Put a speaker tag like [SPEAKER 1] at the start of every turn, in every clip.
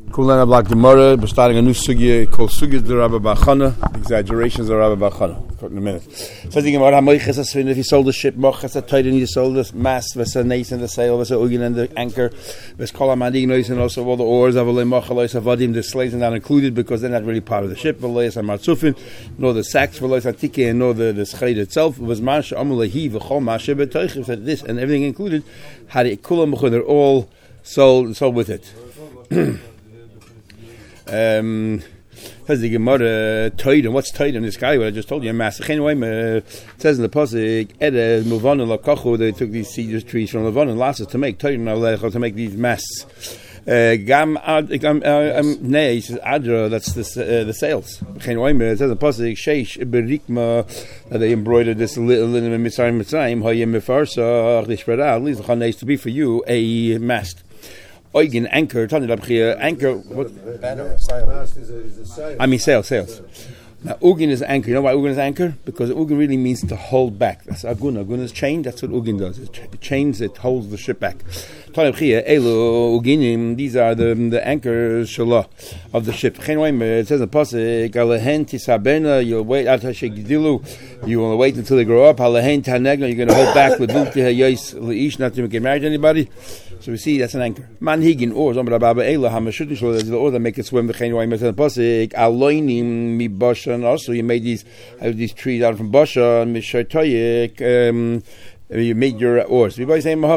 [SPEAKER 1] Kulana Black Gemara, we're starting a new sugya called Sugya de Rabbi Bachana, exaggerations of Rabbi Bachana. In a minute. Says the Gemara, if you sold the ship, Mochas a titan, you sold the mast, Vesa Nace in the sail, Vesa Ugin and the anchor, Ves Kolamadi noise, and also all the oars, Avalay Mochalos, Avadim, the slaves are not included because they're not really part of the ship, Valayas and Matsufin, nor the sacks, Valayas Atike, and nor the scheid itself, was Masha Amulahi, Vachol Masha Betoich, said this and everything included, had it Kulam, they're all sold with it. Says the Gemara, Toiden. What's Toiden? This guy, what I just told you, Master. It says in the pasuk, Ede Muvan and Lakachu. They took these cedar trees from Levan and Lasses to make Toiden, to make these masts. Gam Nei, he says Adra. That's the sails. It says in the pasuk, Sheish Berikma. They embroidered this linen in Mitzrayim. Hayim Mefarsa. They spread out. At least the needs to be for you a mast. Oigen anchor, anchor. What? Sails. Now, Ugin is anchor. You know why Ugin is anchor? Because Ugin really means to hold back. That's Agun. Agun is chained. That's what Ugin does. It chains. It holds the ship back. These are the anchors shalah of the ship. It says in the pasuk, you'll wait you will wait until they grow up. You're going to hold back not to get married to anybody. So we see that's an anchor. Manhigin oars. There's the oars that make it swim. Also, you made these trees out from Bashan. You made your oars. They went from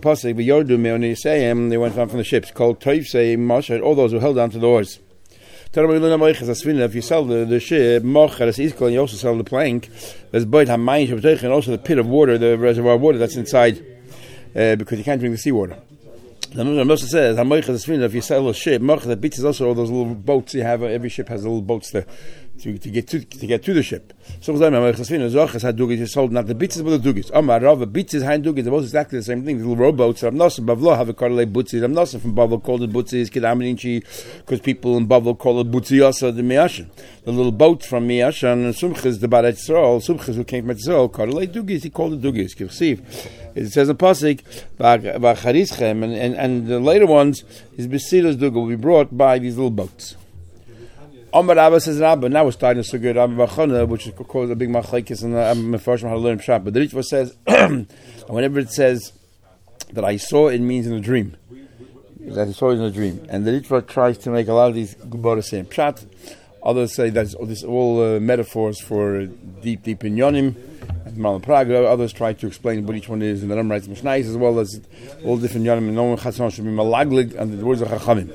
[SPEAKER 1] the ships called Toivsei Moshe. All those who held on to the oars. If you sell the ship, and you also sell the plank, there's and also the pit of water, the reservoir of water that's inside, because you can't drink the seawater. The Moshe says, if you sell a ship, the beach is also all those little boats you have. Every ship has little boats there to get to the ship. So you sold not the beaches but the dugis. The beaches and dugis are both exactly the same thing. The little rowboats. Ramnosim Bavlo have a karle butzis. Ramnosim from Bavlo called it butzis. Kedamininchi, because people in Bavlo call it butziyasa the Miashan. The little boat from Miashan and Sumchis the Barat Yisrael. Sumchis who came from Yisrael karle dugis. He called it dugis. It says in Pasuk, and the later ones, his Besilas Duga will be brought by these little boats. Amar Abba says Rabba, now we're starting to Sugya Rabbi Bachana, which is called a big machlekes, and I'm Mefarshim how to learn Pshat. But the Ritva says, whenever it says that I saw, it means in a dream. That he saw it in a dream. And the Ritva tries to make a lot of these Gemara saying Pshat. Others say that this all metaphors for deep in Yonim. Others try to explain what each one is in the Ram writes Mishnais, as well as all different Yonim, and no one Chatzon should be malaglig, and the words of Chachamim.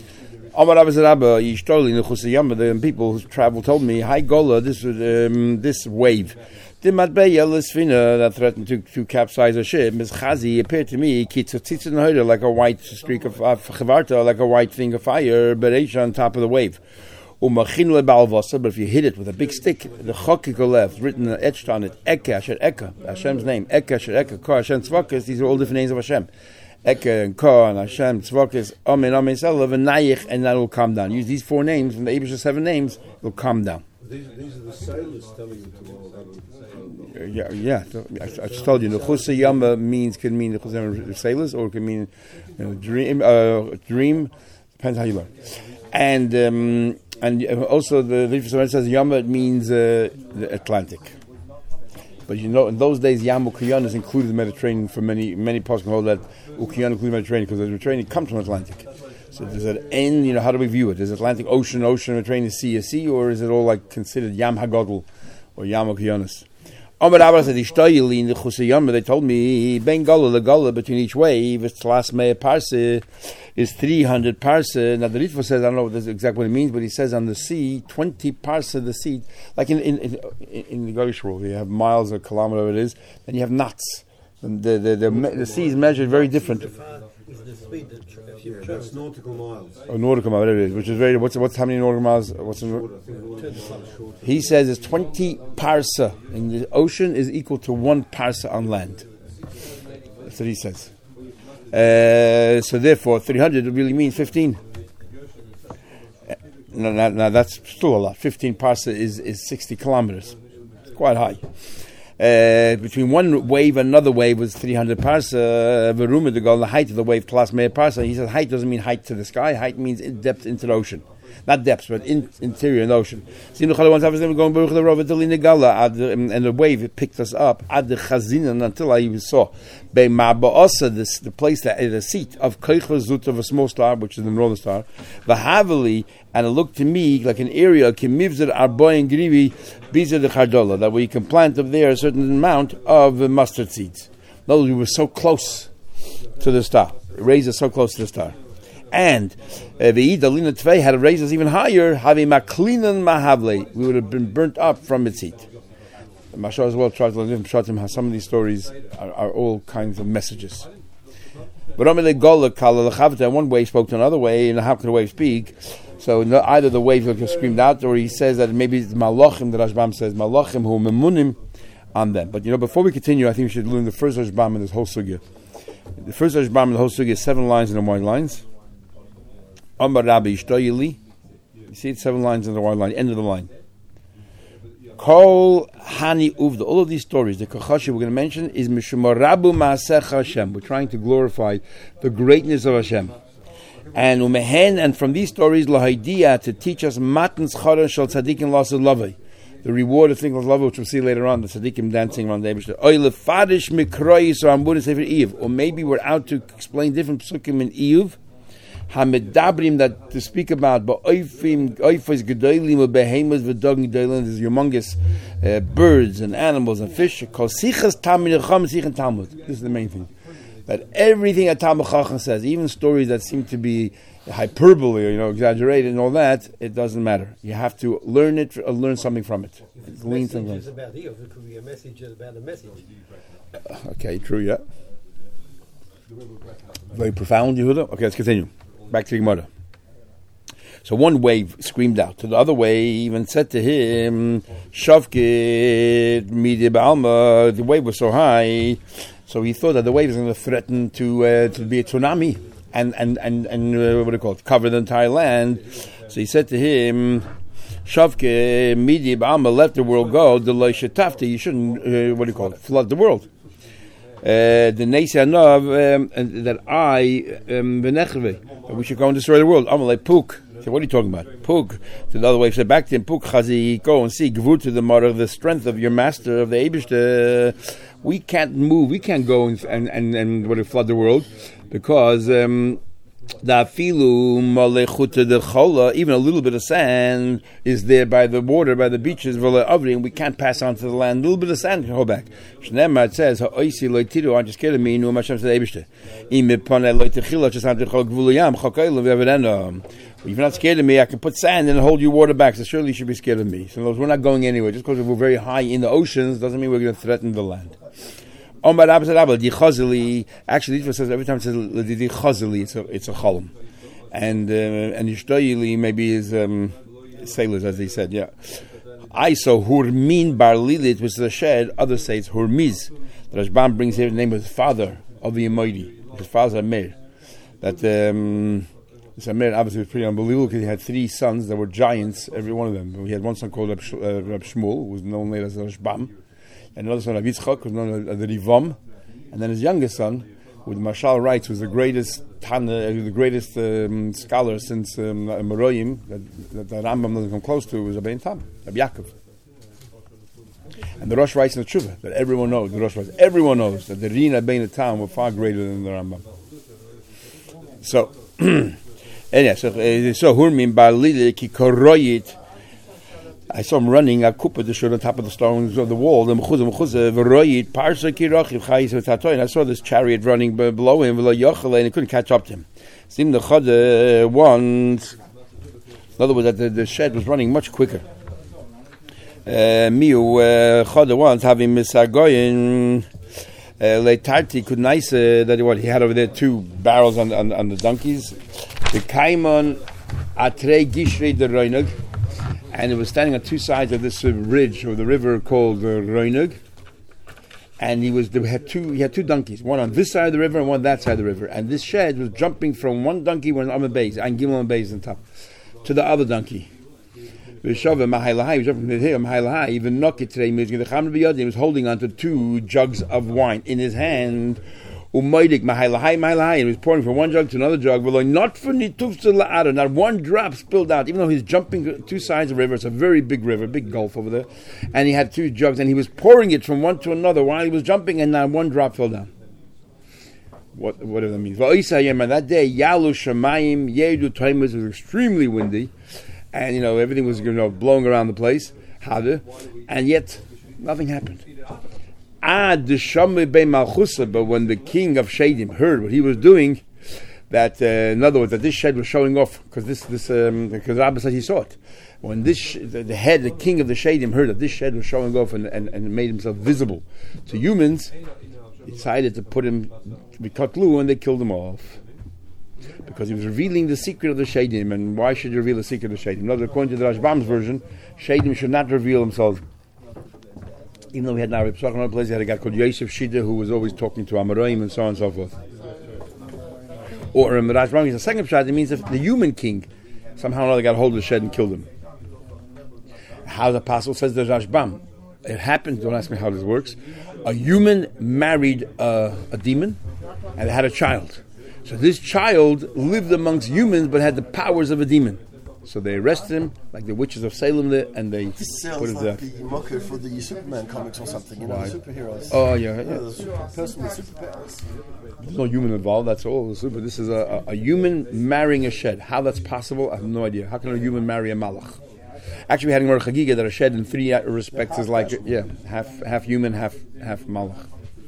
[SPEAKER 1] The people who travel told me, "Hi Gola, this wave, the Matbeya Lisfina that threatened to capsize a ship, Ms. Chazi appeared to me like a white streak of chavarta, like a white thing of fire, bereisha on top of the wave. But if you hit it with a big stick, the chokikolev written etched on it, Eke Asher Eka, Hashem's name, Eke Asher Eka, Ka Hashem Tzvakas. These are all different names of Hashem. Eke and Ka and Hashem Tzvakas, Amen Amen Salav and Nayich, and that will calm down. Use these 4 names from the Abishah 7 names, it will calm down.
[SPEAKER 2] These are the sailors telling you tomorrow.
[SPEAKER 1] Yeah. I just told you the Chusa Yama can mean the Chusa sailors, or it can mean dream. Depends how you learn. And also the Ritva says Yama, it means the Atlantic. But in those days Yam Ukiyanas included the Mediterranean. For many parts can hold that Ukiyan included the Mediterranean, because the Mediterranean comes from Atlantic. So does it end? How do we view it? Is Atlantic Ocean, Mediterranean Sea, or is it all like considered Yam Hagodl or Yam Ukiyanas? Amar Abba said, in the Chusayama, they told me, Ben Gala, the Gala between each wave, it's last Mea Parse, is 300 Parse. Now the Ritva says, I don't know exactly what it means, but he says on the sea, 20 Parse the sea. Like in the Garish world, you have miles or kilometer it is, then you have knots. The sea is measured very different.
[SPEAKER 2] That's nautical miles.
[SPEAKER 1] Nautical miles, whatever it is, which is very. What's how many nautical miles? He says it's 20 parsa in the ocean is equal to 1 parsa on land. That's what he says. So therefore, 300 really means 15. Now that's still a lot. 15 parsa is 60 kilometers. It's quite high. between one wave and another wave was 300 parsa. Veruma to go the height of the wave plus me'er parsa. He says height doesn't mean height to the sky. Height means depth into the ocean. Not depths, but interior in the ocean. And the wave it picked us up ad the chazinan until I saw the place that is a seat of Keichel of a small star, which is the northern star. Vahavali, and it looked to me like an area kimivzed arboy and grivi biza de chardola, that we can plant up there a certain amount of mustard seeds. In other words, we were so close to the star. It raised us so close to the star. And Ve'ida Lina Tvei had raised us even higher. Havi Maklinan Mahavle, we would have been burnt up from its heat. Mashal as well tries to live in how some of these stories are all kinds of messages. But one wave spoke to another way, and how could a wave speak? So either the waves like screamed out, or he says that maybe it's Malachim. The Rashbam says Malachim who memunim on them. But before we continue, I think we should learn the first Rashbam in this whole sugya. The first Rashbam in the whole sugya is 7 lines in the wide lines. Amar Rabbi Ishtoyili. You see it's 7 lines in the wide line, end of the line. Kol Hani Uvda. All of these stories, the Kachashi we're going to mention, is Mishumarabu Ma'asech Hashem. We're trying to glorify the greatness of Hashem. And Umehen, and from these stories, Lahaidia, to teach us Matan Schara Shal Tzadikim Lasad Lavai. The reward of things like love, which we'll see later on, the tzaddikim dancing around the Eibishter. Or maybe we're out to explain different psukim in Iyuv. Hamedabrim, that to speak about, but oifis gedolim behemoths v'dogim gedolim. There's humongous birds and animals and fish. Kol sichas Talmid Chacham sichen Talmud. This is the main thing. That everything that Talmid Chacham says, even stories that seem to be hyperbole or exaggerated and all that, it doesn't matter. You have to learn it, learn something from it.
[SPEAKER 2] It's messages about Iyuv. It could be a message about a message.
[SPEAKER 1] Okay, true. Yeah. Very profound, Yehuda. Okay, let's continue. Back to the Gemara. So one wave screamed out to the other wave, even said to him, Shavkid Midi Ba'alma. The wave was so high, so he thought that the wave was going to threaten to be a tsunami and what do you call it, cover the entire land. So he said to him, Shavkid Midi Ba'alma, let the world go. The Loishatafti, you shouldn't what do you call it, flood the world. The Neisanav that we should go and destroy the world. Amalei Puk. So what are you talking about? Puk. So the other way said back to him, Puk Chazi, go and see Gvur to the mother, the strength of your master of the Eibishter. We can't move. We can't go and what flood the world because the afilu malechut the chola, even a little bit of sand is there by the water, by the beaches, and we can't pass on to the land. A little bit of sand can hold back. Shneimar, it says, "Ha'oisi loitiru, aren't you scared of me? No, Hashem said, Eibishter. If you're not scared of me, I can put sand and hold your water back. So surely you should be scared of me. So we're not going anywhere. Just because we're very high in the oceans doesn't mean we're going to threaten the land." Actually, this says every time it says it's a cholam, and Yishtoyili maybe is sailors, as they said. Yeah, I saw Hurmin Bar Lilit, which is a shed. Others say it's Hurmiz. The Rashbam brings here the name of his father of the Yemoidi. His father Amir. That this Amir obviously was pretty unbelievable because he had 3 sons that were giants, every one of them. He had one son called Rab Shmuel, who was known later as Rashbam. And another son of Yitzchak, was known as the Rivam, and then his youngest son, who the Mashal writes was the greatest scholar since Meroyim that the Rambam doesn't come close to, was Rabbein Tam, Rabbi Yaakov. And the Rosh writes in the Tshuva that everyone knows. The Rosh writes, everyone knows that the Rin Rabbein Tam were far greater than the Rambam. So, anyway, so Hurmin Bar Lili ki koroyit. I saw him running a kupa to shoot on top of the stones of the wall. And I saw this chariot running below him, and he couldn't catch up to him. Seemed the chada once. In other words, that the shed was running much quicker. Miu chada once having misargoyin leitarti could nice that he had over there 2 barrels on the donkeys. The kaimon atre gishrei the roinug. And it was standing on 2 sides of this ridge or the river called Roinug. And he had two donkeys, one on this side of the river and one on that side of the river. And this shed was jumping from one donkey when on the base, and Gimel on base on top, to the other donkey. He was jumping from the hill, Mahai even knock it today. He was holding on to 2 jugs of wine in his hand. Umaidik Mahai, and he was pouring from one jug to another jug. Not for not one drop spilled out, even though he's jumping 2 sides of the river. It's a very big river, big gulf over there. And he had 2 jugs, and he was pouring it from one to another while he was jumping, and not one drop fell down. Whatever that means. That day, Yalu Shamayim Yedu Time was extremely windy, and everything was blowing around the place, and yet nothing happened. But when the king of Shadim heard what he was doing, that in other words, that this shed was showing off, because because Rabbi said he saw it. When the king of the Shadim heard that this shed was showing off and made himself visible to humans, he decided to put him to be katlu, and they killed him off. Because he was revealing the secret of the Shadim, and why should you reveal the secret of the Shadim? Not according to the Rashbam's version, Shadim should not reveal themselves. Even though we had Narib Psach in another place, he had a guy called Yosef Shida who was always talking to Amoraim and so on and so forth. Or Rashbam is the second shot. It means if the human king somehow or another got hold of the shed and killed him. How the apostle says the Rashbam. It happened, don't ask me how this works. A human married a demon and they had a child. So this child lived amongst humans but had the powers of a demon. So they arrested him, like the witches of Salem, and they put him to death.
[SPEAKER 3] The market for the Superman comics or something, the superheroes.
[SPEAKER 1] Oh, yeah.
[SPEAKER 3] The person with superpowers.
[SPEAKER 1] There's no human involved, that's all. This is a human marrying a shed. How that's possible, I have no idea. How can a human marry a malach? Actually, we had in Mer Chagiga that a shed in 3 respects is like, half human, half malach.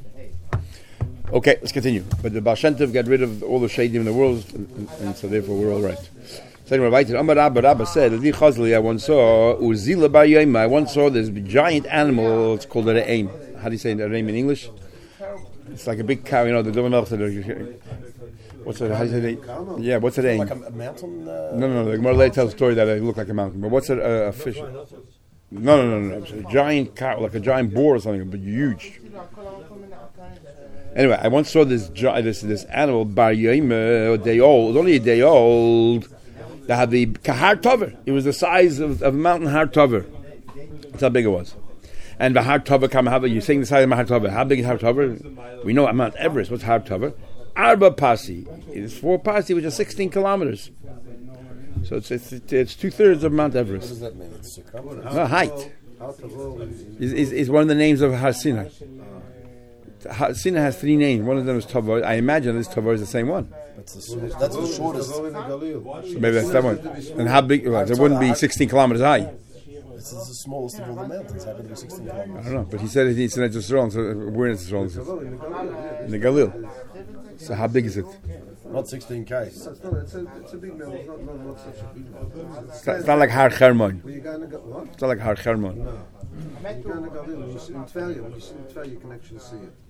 [SPEAKER 1] Okay, let's continue. But the Baal Shem Tov got rid of all the shadim in the world, and so therefore we're all right. Amar Rabba said, I once saw this giant animal. It's called a re'im. How do you say re'im in English? It's like a big cow. The Dover said, what's it? How do you say that? Yeah, what's a re'im?
[SPEAKER 3] Like a mountain?
[SPEAKER 1] No. The Gemara tells a story that it looked like a mountain. But what's a fish? No. It's a giant cow, like a giant boar or something, but huge. Anyway, I once saw this animal, bar yoyim, a day old. It was only a day old. They had the Kahar Tover. It was the size of Mountain Har Tover. That's how big it was. And the Har Tover Kamahava, you're saying the size of Har Tover. How big is Har Tover? We know Mount Everest. What's Har Tover? Arba Pasi. It's 4 Pasi, which is 16 kilometers. So it's 2/3 of Mount Everest.
[SPEAKER 3] What does that mean? It's
[SPEAKER 1] no, height. Is one of the names of Har Sinai. Har Sinai has 3 names. One of them is Tovar. I imagine this Tovar is the same one.
[SPEAKER 3] That's the shortest.
[SPEAKER 1] So maybe that's that one. And how big? Well, it wouldn't be 16 kilometers high.
[SPEAKER 3] This is the smallest of all the mountains. How could it be 16 kilometers?
[SPEAKER 1] I don't know, but he said it's in Israel, so we're in Israel. In the Galil. So how big is it?
[SPEAKER 3] Not 16K.
[SPEAKER 2] It's a big mountain. It's not such a big mountain.
[SPEAKER 1] It's not like Har Hermon.
[SPEAKER 2] What?
[SPEAKER 1] It's not like Har Hermon.
[SPEAKER 2] No. You go in the Galil, when you sit in Tvelia, when you sit in Tvelia, you can actually see it.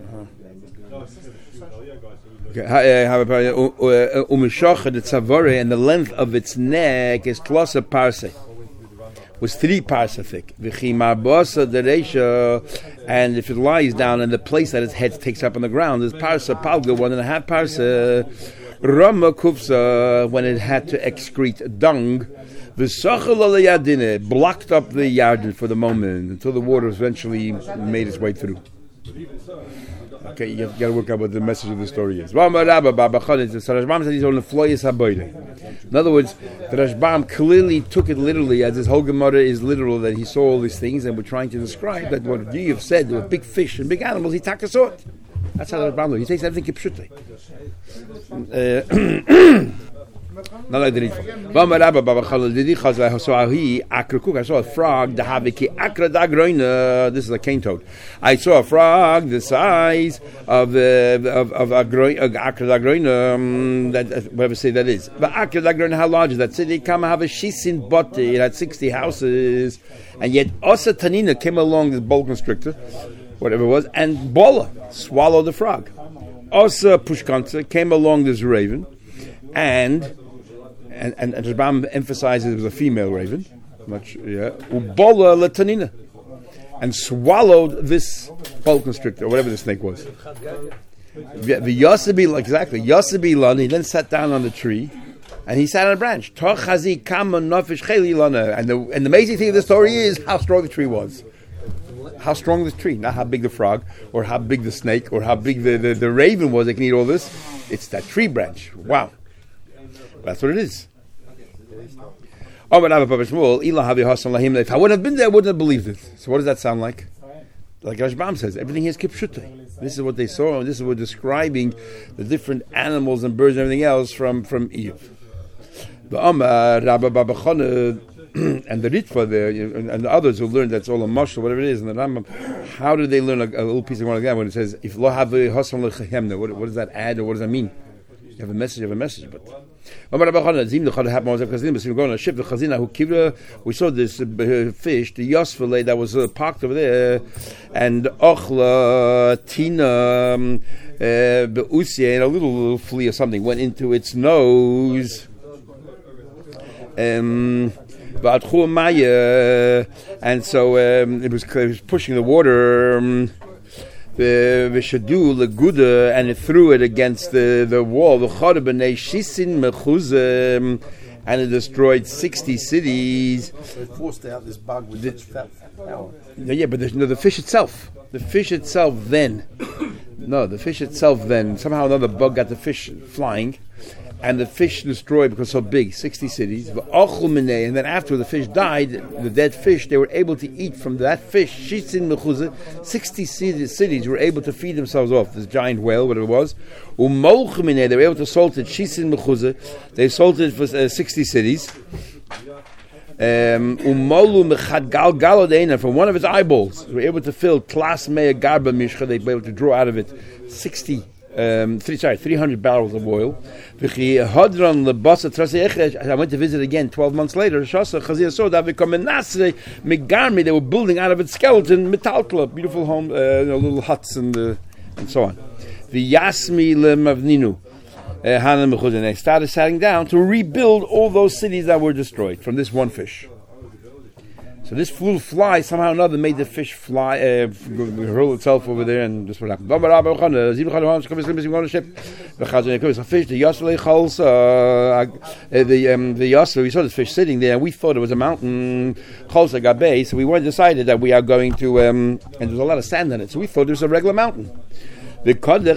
[SPEAKER 1] And the length of its neck is closer parse. Was 3 parsa thick. And if it lies down in the place that its head takes up on the ground, is parsa palga 1.5 parsa. Rama kufsa, when it had to excrete dung, blocked up the yardin for the moment until the water eventually made its way through. Okay, you got to work out what the message of the story is. The Rashbam said he's on the floyes haboide. In other words, the Rashbam clearly took it literally, as his whole Gemara is literal, that he saw all these things, and we're trying to describe that what you have said, there were big fish and big animals, he saw it. That's how the Rashbam looks. He takes everything kipshutly. Not like the Ritva. I saw a frog. This is a cane toad. I saw a frog the size of Akra dagroina. Whatever say that is. But Akra dagroina, how large is that? So they come have a shisin bote. It had 60 houses, and yet Osa Tanina came along, this boa constrictor, whatever it was, and Bola swallowed the frog. Osa Pushkansa came along, this raven, and Rashbam emphasizes it was a female raven, Ubola latanina, and swallowed this boa constrictor, or whatever the snake was. The Yasabi, exactly, Yasabi Lan, he then sat down on the tree, And he sat on a branch. And the amazing thing of the story is how strong the tree was. How strong the tree, not how big the frog, or how big the snake, or how big the raven was that can eat all this. It's that tree branch. Wow. That's what it is. If I wouldn't have been there, I wouldn't have believed it. So what does that sound like? Like Rashbam says, everything here is kipshute. This is what they saw, and this is what describing the different animals and birds and everything else from Eve. And the Ritva there, and the others who learned that's all a mashal, whatever it is, and the Rambam, how do they learn a little piece of one like that when it says, if lo have what does that add, or what does that mean? You have a message, but... We saw this fish, the Yosfele, that was parked over there, and Ochla, Tina, Beusya, and a little flea or something went into its nose. And so it was pushing the water. And it threw it against the wall. And it destroyed 60 cities.
[SPEAKER 3] So it forced out this bug with such fat power.
[SPEAKER 1] Yeah, but the fish itself. The fish itself then. Somehow another bug got the fish flying. And the fish destroyed because so big, 60 cities. And then after the fish died, the dead fish, they were able to eat from that fish. 60 cities were able to feed themselves off this giant whale, whatever it was. They were able to salt it. They salted it for 60 cities. From one of its eyeballs, they were able to fill Klas Mea Garba Mishcha. They were able to draw out of it 300 barrels of oil. I went to visit again 12 months later. They were building out of its skeleton metalkla, beautiful home, little huts and so on. The Yasmi Lemavninu. And they started sitting down to rebuild all those cities that were destroyed from this one fish. So this little fly somehow or another made the fish fly, hurl itself over there, and this what happened. The fish, the Yasle, we saw this fish sitting there, and we thought it was a mountain, so we decided that we are going to, and there was a lot of sand on it, so we thought it was a regular mountain. And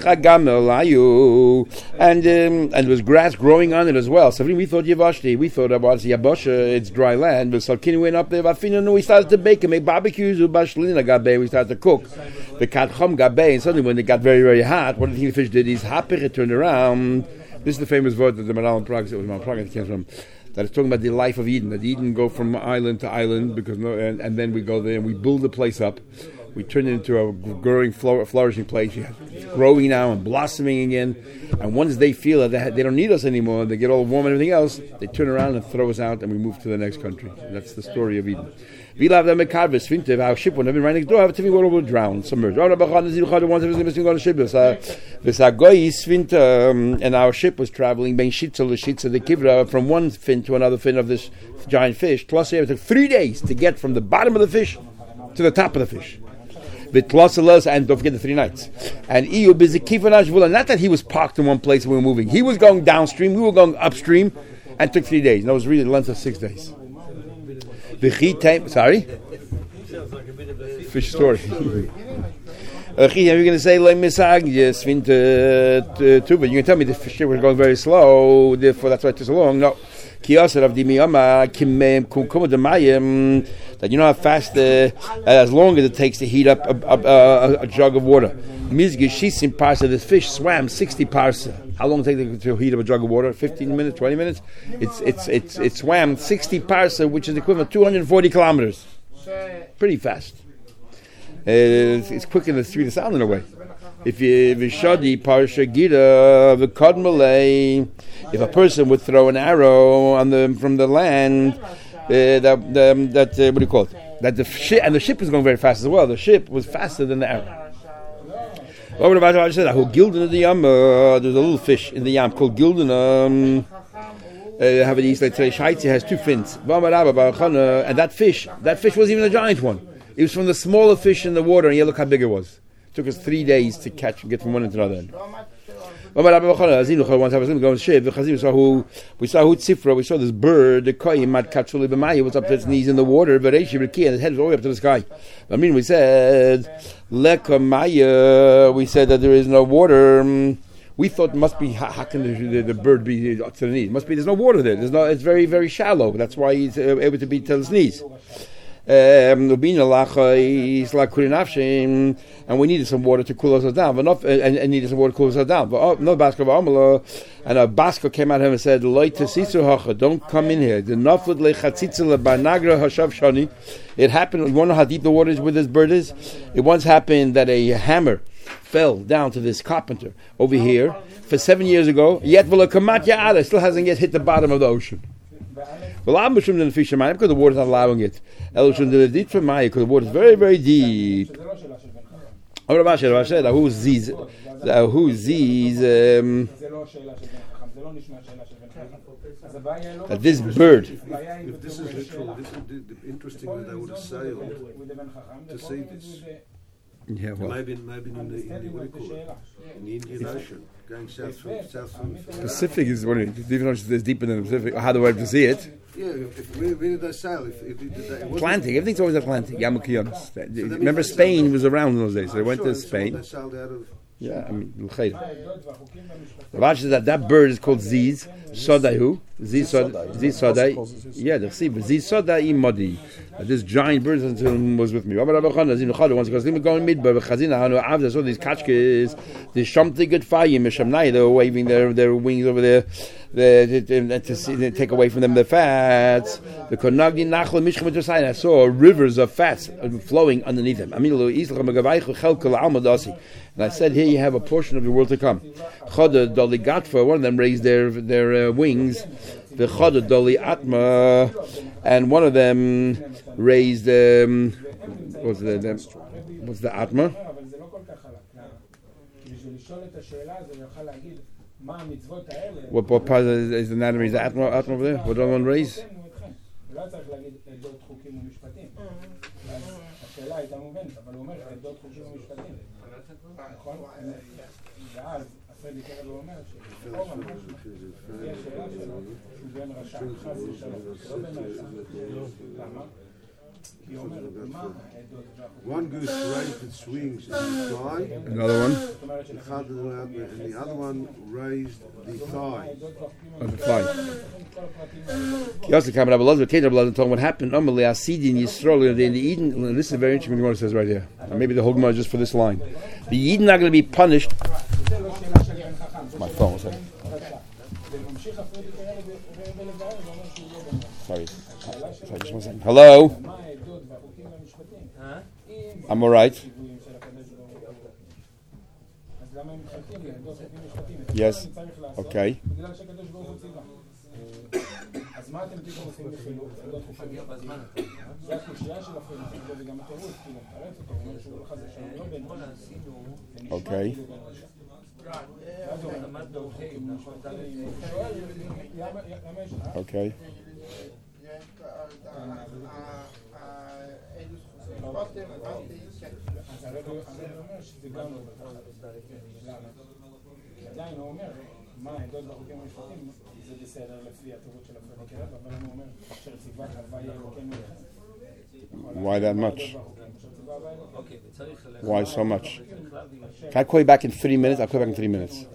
[SPEAKER 1] there was grass growing on it as well. So we thought Yavashti, we thought about Yabosha, it's dry land. But Salkini went up there, we started to bake and make barbecues with Bashlina Gabe, we started to cook. The Katchom Gabe, and suddenly when it got very, very hot, what the fish did is Hapir turned around. This is the famous word that the Maral Prague came from. That is talking about the life of Eden. That Eden go from island to island because and then we go there and we build the place up. We turn it into a growing, flourishing place. It's growing now and blossoming again. And once they feel that they don't need us anymore, they get all warm and everything else, they turn around and throw us out and we move to the next country. That's the story of Eden. Our ship would have been right next door. Our water would drown, submerged. And our ship was traveling the Kivra from one fin to another fin of this giant fish. Plus, it took 3 days to get from the bottom of the fish to the top of the fish. And don't forget the 3 nights. And not that he was parked in one place and we were moving. He was going downstream, we were going upstream, and it took 3 days. And that was really the length of 6 days. Sorry? Sounds like a bit of a fish story. Are you going to say, yes, but you can tell me the fish was going very slow, therefore that's why it took so long. No. That you know how fast, as long as it takes to heat up a jug of water. This fish swam 60 parsa. How long did it take to heat up a jug of water? 15 minutes, 20 minutes? It swam 60 parsa, which is equivalent to 240 kilometers. Pretty fast. It's quicker than the speed of sound in a way. If a person would throw an arrow from the land, what do you call it? That the ship was going very fast as well. The ship was faster than the arrow. There's a little fish in the yam called gilden. Have it east like Shaitzi has 2 fins. And that fish wasn't even a giant one. It was from the smaller fish in the water, and you look how big it was. It took us 3 days to catch and get from one end to the other end. One time I was going to ship. We saw who tzifra. We saw this bird, the koyim mad katsuli b'maya, was up to its knees in the water, but and its head was all the way up to the sky. I mean, we said lekamaya. We said that there is no water. We thought it must be how can the bird be up to the knees? It must be there's no water there. There's no. It's very very shallow. That's why he's able to be to his knees. And we needed some water to cool us down, but not and needed some water to cool us down. But no basket and a basket came out of him and said, "Don't come in here." It happened. You want to know how deep the water is where this bird is? It once happened that a hammer fell down to this carpenter over here for 7 years ago. Yet still hasn't yet hit the bottom of the ocean. Well, I'm because the water is not allowing it. Because the water is very, very deep. Who's these? This bird.
[SPEAKER 2] If this is literal, this is interesting that I would have sailed to see this.
[SPEAKER 1] Yeah, well.
[SPEAKER 2] Maybe in the Indian Ocean, going south from
[SPEAKER 1] Pacific is one of even though it's deeper than the Pacific. How do I have to see it?
[SPEAKER 2] Yeah, where did they sail?
[SPEAKER 1] Atlantic, everything's always Atlantic. Yamukiyanos. Remember, Spain was around in those days, so they went to Spain.
[SPEAKER 2] They sailed out of.
[SPEAKER 1] Yeah, I mean, that bird is called Ziz Sodahu. Ziz Sodai. Yeah, the sea, Ziz Sodai Modi. This giant bird was with me. Once because they were going midbar, I saw these kachkes, these shumti good fire, they were waving their wings over there to take away from them the fats. I saw rivers of fats flowing underneath them. And I said, here you have a portion of the world to come. Choda Doli Gatfa, one of them raised their wings. The Choda Doli Atma, and one of them raised what's the Atma? What part is the anatomy? Is the Atma over there? What do I want to raise?
[SPEAKER 2] One goose raised its wings in the thigh.
[SPEAKER 1] Another one.
[SPEAKER 2] And the other one raised the thigh.
[SPEAKER 1] On the fly. Talking what happened. In the Eden. This is very interesting. What it says right here. Maybe the whole Gemara just for this line. The Eden are going to be punished. My phone. Sorry, just 1 second. Hello? I'm all right. Yes. Okay. Okay. Okay. Why that much? Why so much? Can I call you back in 3 minutes? I'll call you back in 3 minutes.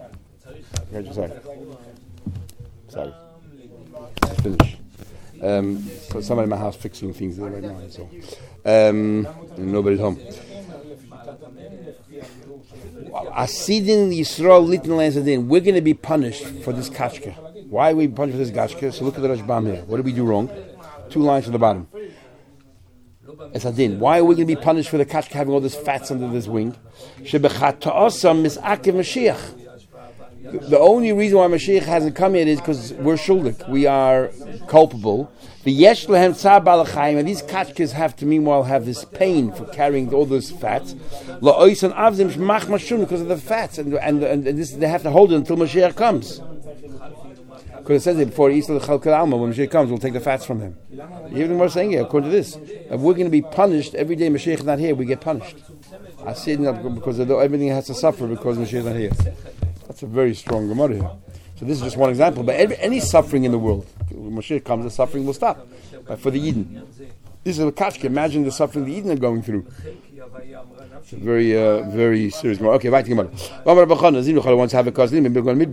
[SPEAKER 1] Sorry. Finish. So somebody in my house fixing things there right now. So nobody's home. Asidin Yisrael Litin Lanzadin. We're going to be punished for this kachka. Why are we punished for this kachka? So look at the Rashbam here. What did we do wrong? 2 lines from the bottom. Esadin. Why are we going to be punished for the kachka having all this fats under this wing? Shebechata'osam misakev Mashiach. The only reason why Mashiach hasn't come yet is because we're shuldik. We are culpable. The yesh lehem tzar balachayim, and these kachkas have to meanwhile have this pain for carrying all those fats. La'oisan avzim shmach mashun, because of the fats, and this, they have to hold it until Mashiach comes. Because it says it before Yisrael Chalkal Alma, when Mashiach comes, we'll take the fats from him. Even we're saying here, according to this, if we're going to be punished every day Mashiach is not here, we get punished. I see it because everything has to suffer because Mashiach is not here. That's It's a very strong Gemara here. So this is just one example. But any suffering in the world, when Mashiach comes, the suffering will stop. But for the Eden, this is a kashka. Imagine the suffering the Eden are going through. It's a very, very serious Gemara. Okay, right, Gemara. Wants to have a cousin.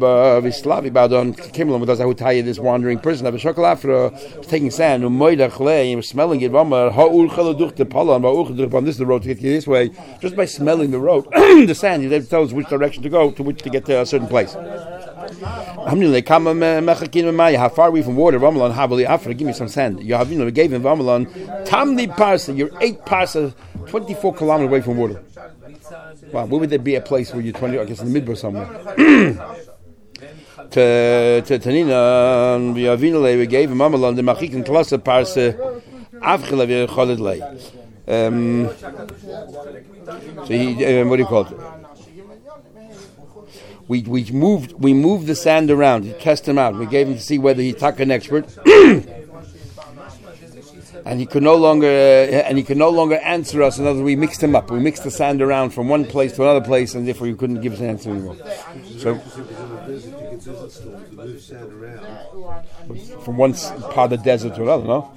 [SPEAKER 1] Came along with us. I would tell you this wandering person. Have a chocolate taking sand. Smelling it. This is the road to get you this way. Just by smelling the road, the sand, you have to tell us which direction to go, to get to a certain place. How far away from water? Give me some sand. You have, we gave him Ramalan. Tamni parsa. You're 8 parsa, 24 kilometers away from water. Wow, where would there be a place where you're 20? I guess in the midbar somewhere. To Tanina, we gave him Ramalan. The machikin klasa parsa. Avchila v'cholid lei. So he, what do you call it? We moved the sand around to test him out. We gave him to see whether he took an expert, and he could no longer answer us. In other words, we mixed him up. We mixed the sand around from one place to another place, and therefore he couldn't give us an answer anymore. So from one part of the desert to another, no.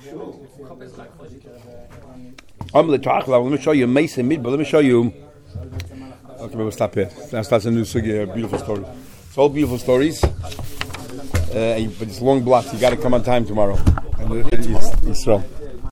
[SPEAKER 1] Let me show you Mesa Midbar. Let me show you. Okay, we'll stop here. Now starts a new sugya, beautiful story. It's all beautiful stories, but it's long blocks. You got to come on time tomorrow. And Israel.